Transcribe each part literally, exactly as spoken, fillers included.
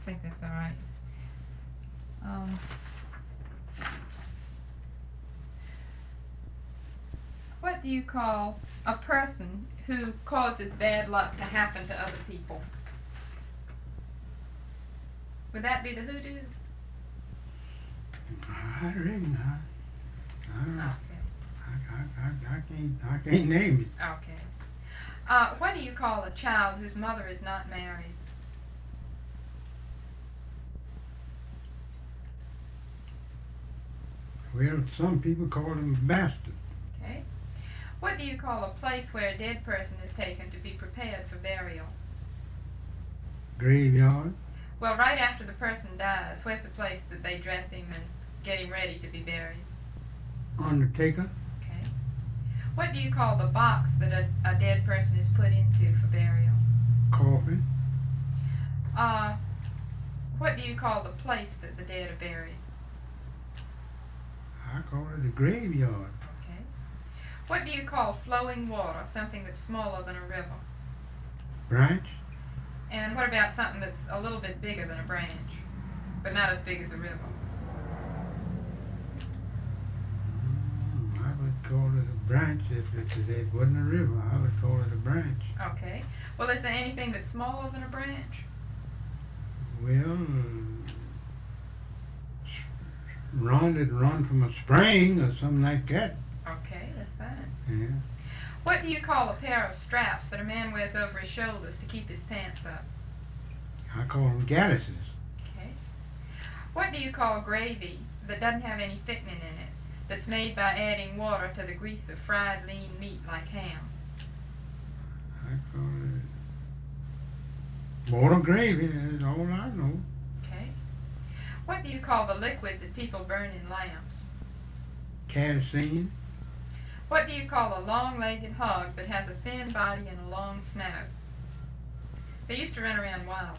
I think that's all right. Um, what do you call a person who causes bad luck to happen to other people? Would that be the hoodoo? I reckon I, I don't know. Okay. I, I, I, I can't I can't name it. Okay. Uh, what do you call a child whose mother is not married? Well, some people call him a bastard. Okay. What do you call a place where a dead person is taken to be prepared for burial? Graveyard. Well, right after the person dies, where's the place that they dress him and get him ready to be buried? Undertaker. Okay. What do you call the box that a, a dead person is put into for burial? Coffin. Uh, what do you call the place that the dead are buried? I call it a graveyard. Okay. What do you call flowing water, something that's smaller than a river? Branch. And what about something that's a little bit bigger than a branch, but not as big as a river? Mm, I would call it a branch if it, if it wasn't a river. I would call it a branch. Okay. Well, is there anything that's smaller than a branch? Well, run it run from a spring or something like that. Okay, that's fine. Yeah. What do you call a pair of straps that a man wears over his shoulders to keep his pants up? I call them galluses. Okay. What do you call gravy that doesn't have any thickening in it, that's made by adding water to the grease of fried lean meat like ham? I call it water gravy. That's all I know. Okay. What do you call the liquid that people burn in lamps? Kerosene. What do you call a long-legged hog that has a thin body and a long snout? They used to run around wild,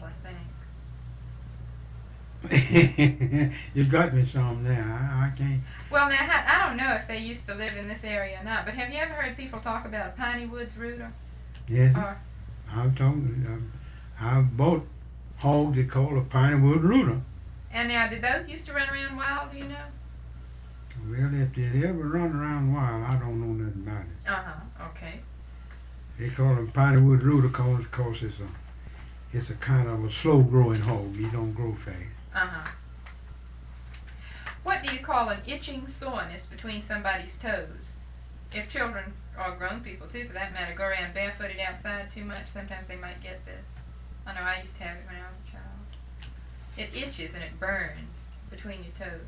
I think. You got me some there. I, I can't. Well, now, I don't know if they used to live in this area or not, but have you ever heard people talk about a piney woods rooter? Yes. Or, I'm talking. I, I bought hogs they call a piney wood rooter. and now, did those used to run around wild, do you know? Well, if they ever run around wild, I don't know nothing about it. Uh-huh, okay. They call them piney wood rooter cause, cause it's a it's a kind of a slow growing hog. He don't grow fast. Uh-huh. What do you call an itching soreness between somebody's toes? If children, or grown people too for that matter, go around barefooted outside too much, sometimes they might get this. I know I used to have it when I was a child. It itches and it burns between your toes.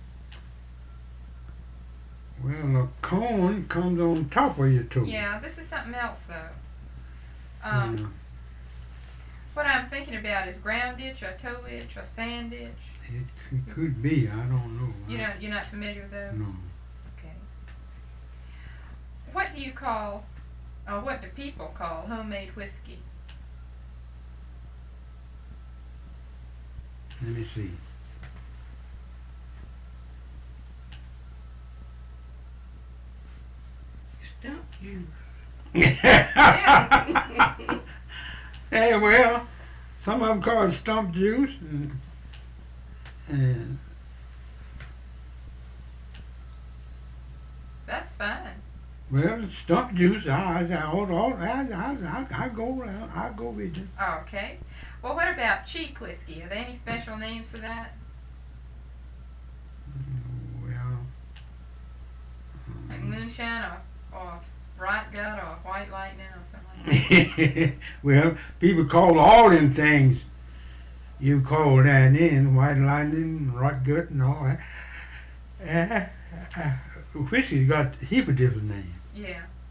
Well, a corn comes on top of your toe. Yeah, this is something else though. Um, Yeah. What I'm thinking about is ground itch or toe itch or sand itch. It, c- could be. I don't know. You I- know, you're not familiar with those? No. Okay. What do you call, or what do people call homemade whiskey? Let me see. Stump you. Hey, well, some of them call it stump juice, and, and That's fine. well, stump juice. I, I, all, all, I, I, I, I go around. I go with you. Okay. Well, what about cheap whiskey? Are there any special names for that? Well, Like um, moonshine or, or bright gut or white lightning or something like that? well, people call all them things you call that in white lightning, rot gut, and all that. Uh, uh, whiskey's got a heap of different names. Yeah.